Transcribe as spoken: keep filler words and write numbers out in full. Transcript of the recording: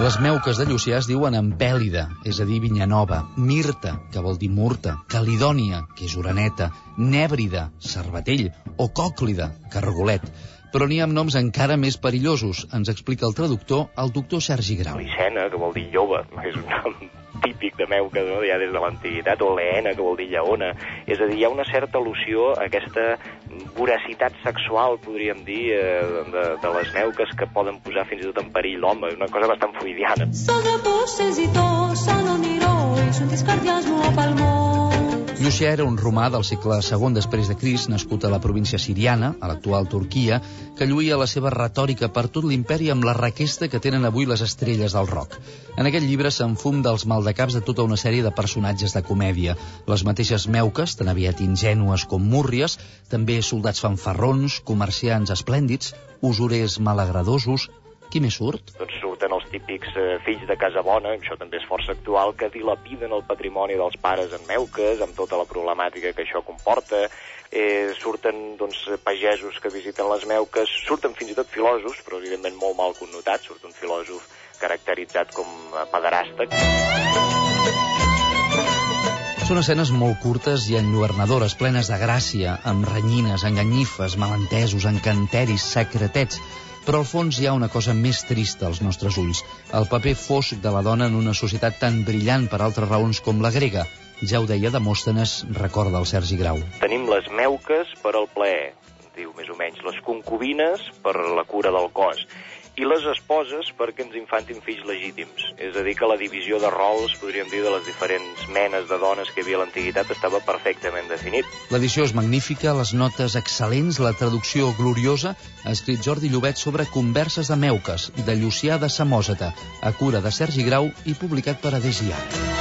Les meuques de Llucià es diuen Empèlida, és a dir, Vinyanova, Mirta, que vol dir murta, Calidònia, que és oreneta, Nèbrida, cervatell, o Còclida, cargolet. Però n'hi ha amb noms encara més perillosos, ens explica el traductor, el doctor Sergi Grau. Licena, que vol dir lloba, és un nom típic de meuca, no? Ja des de l'antiguitat, o leena, que vol dir lleona. És a dir, hi ha una certa al·lusió a aquesta voracitat sexual, podríem dir, eh, de, de les meuques que poden posar fins i tot en perill l'home, una cosa bastant freudiana. Llucià era un romà del segle segon després de Crist, nascut a la província siriana, a l'actual Turquia, que lluïa la seva retòrica per tot l'imperi amb la requesta que tenen avui les estrelles del rock. En aquest llibre s'enfum dels maldecaps de tota una sèrie de personatges de comèdia. Les mateixes meuques, tan aviat ingènues com múrries, també soldats fanfarrons, comerciants esplèndids, usurers malagradosos. Qui més surt? Doncs surten els típics eh, fills de casa bona, això també és força actual, que dilapiden el patrimoni dels pares en meuques, amb tota la problemàtica que això comporta. Eh, surten doncs, pagesos que visiten les meuques, surten fins i tot filòsofs, però evidentment molt mal connotats, surt un filòsof caracteritzat com a pederasta. Són escenes molt curtes i enlluernadores, plenes de gràcia, amb renyines, enganyifes, malentesos, encanteris, secretets. Però al fons hi ha una cosa més trista als nostres ulls, el paper fosc de la dona en una societat tan brillant per altres raons com la grega. Ja ho deia Demòstenes, recorda el Sergi Grau. Tenim les meuques per al plaer, diu més o menys, les concubines per la cura del cos, i les esposes perquè ens infantin fills legítims. És a dir, que la divisió de rols, podríem dir, de les diferents menes de dones que hi havia a l'antiguitat estava perfectament definit. L'edició és magnífica, les notes excel·lents, la traducció gloriosa. Ha escrit Jordi Llobet sobre Converses de Meuques, de Llucià de Samòsata, a cura de Sergi Grau i publicat per Adesiac.